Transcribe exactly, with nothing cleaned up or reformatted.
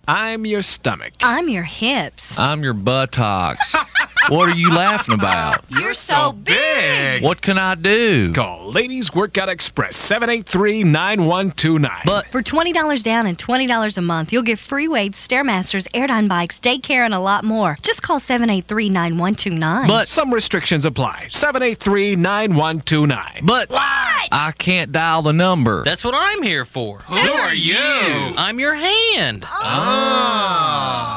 I'm your stomach. I'm your hips. I'm your buttocks. What are you laughing about? You're so big. What can I do? Call Ladies Workout Express, seven eight three, nine one two nine. But For twenty dollars down and twenty dollars a month, you'll get free weights, Stairmasters, Airdyne bikes, daycare, and a lot more. Just call seven eight three, nine one two nine. But Some restrictions apply. seven eight three, nine one two nine. but What? I can't dial the number. That's what I'm here for. Who are you? I'm your hand. Oh.